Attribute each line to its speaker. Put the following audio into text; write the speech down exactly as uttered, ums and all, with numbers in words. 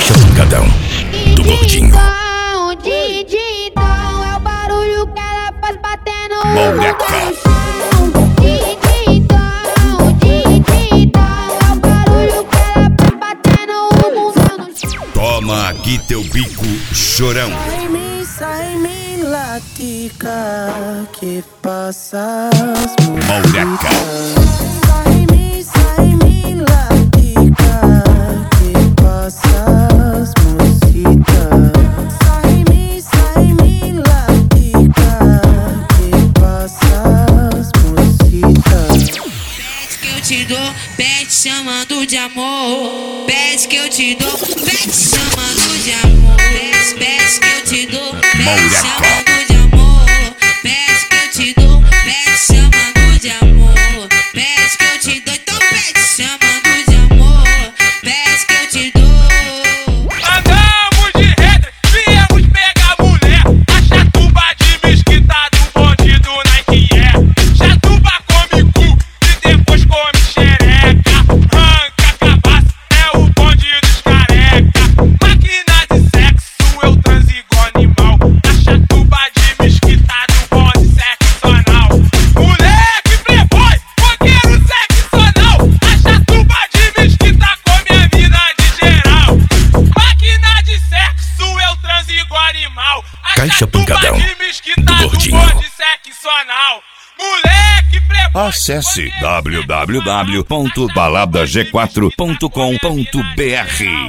Speaker 1: Caixa Pancadão do Gordinho.
Speaker 2: Digidão é o barulho que ela faz batendo
Speaker 1: Moleca.
Speaker 2: Digidão, digidão é o barulho que ela faz batendo o bundão no chão.
Speaker 1: Toma aqui teu bico, chorão.
Speaker 3: Sai-me, sai-me, latica, que passa as
Speaker 1: Moleca.
Speaker 3: Sai-me, sai-me, latica, que passa as mocitas. Sai-me, sai-me, latica, que passa as mocitas.
Speaker 4: Pede que eu te dou, pede chamando de amor. Pede que eu te dou, pede chamando de amor. Pede, pede que eu te dou, pede chamando de amor. Pede que eu te dou, pede chamando de amor. Pede que eu te dou, então pede chamando de amor. Pede que eu te dou.
Speaker 5: Andamos de rede, viemos pegar mulher. A chatuba de mesquita do bonde do Nike é. Chatuba come cu e depois come xereca. Ranca cabaça, é o bonde dos careca. Máquina de sexo, eu transo igual animal. A chatuba de mesquita do bonde seccional. Moleque playboy, roqueiro seccional. A chatuba de mesquita come a mina de geral. Máquina de sexo, eu transo igual animal. A
Speaker 1: Caixa
Speaker 5: chatuba
Speaker 1: Pancadão
Speaker 5: de mesquita
Speaker 1: do
Speaker 5: do
Speaker 1: Gordinho.
Speaker 5: bonde seccional. Moleque playboy.
Speaker 1: Acesse w w w ponto balada g quatro ponto com ponto b r.